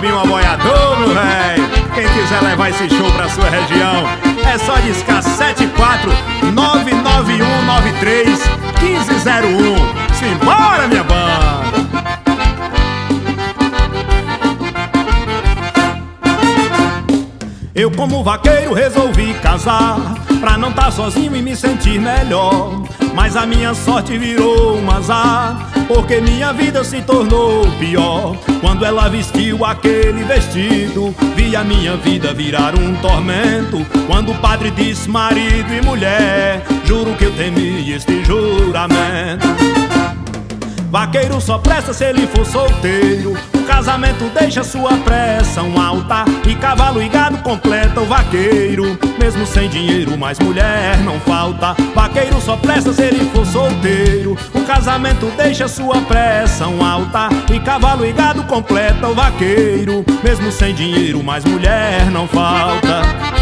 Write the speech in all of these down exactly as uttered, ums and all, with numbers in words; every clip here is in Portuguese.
Rubinho Aboiador, meu véi. Quem quiser levar esse show pra sua região, é só discar sete quatro nove nove um nove três um cinco zero um. Simbora, minha banda! Eu como vaqueiro resolvi casar, pra não tá sozinho e me sentir melhor. Mas a minha sorte virou um azar, porque minha vida se tornou pior. Quando ela vestiu aquele vestido, vi a minha vida virar um tormento. Quando o padre disse marido e mulher, juro que eu temi este juramento. Vaqueiro só presta se ele for solteiro. O casamento deixa sua pressão alta, e cavalo e gado completa o vaqueiro. Mesmo sem dinheiro, mais mulher não falta. Vaqueiro só presta se ele for solteiro. O casamento deixa sua pressão alta, e cavalo e gado completa o vaqueiro. Mesmo sem dinheiro, mais mulher não falta.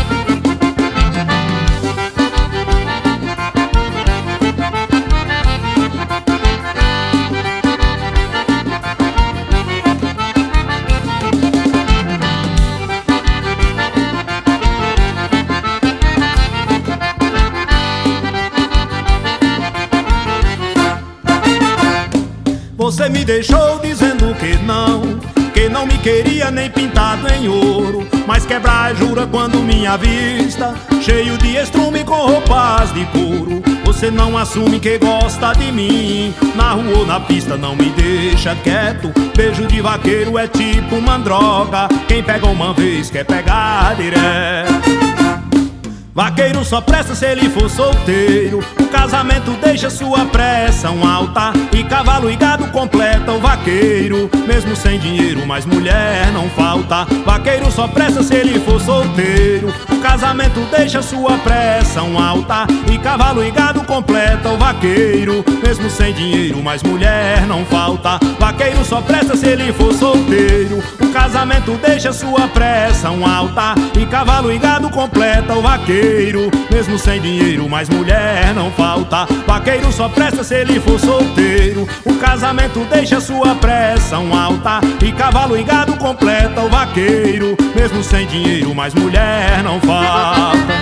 Você me deixou dizendo que não, que não me queria nem pintado em ouro, mas quebrar jura quando me avista, cheio de estrume com roupas de couro. Você não assume que gosta de mim, na rua ou na pista não me deixa quieto. Beijo de vaqueiro é tipo uma droga, quem pega uma vez quer pegar direto. Vaqueiro só presta se ele for solteiro. O casamento deixa sua pressão alta, e cavalo e gado completa o vaqueiro. Mesmo sem dinheiro, mais mulher não falta. Vaqueiro só presta se ele for solteiro. O casamento deixa sua pressão alta, e cavalo e gado completa o vaqueiro. Mesmo sem dinheiro, mais mulher não falta. Vaqueiro só presta se ele for solteiro. O casamento deixa sua pressão alta, e cavalo e gado completa o vaqueiro. Mesmo sem dinheiro, mais mulher não falta. Vaqueiro só presta se ele for solteiro. O casamento deixa sua pressão alta, e cavalo e gado completa o vaqueiro. Mesmo sem dinheiro, mais mulher não falta.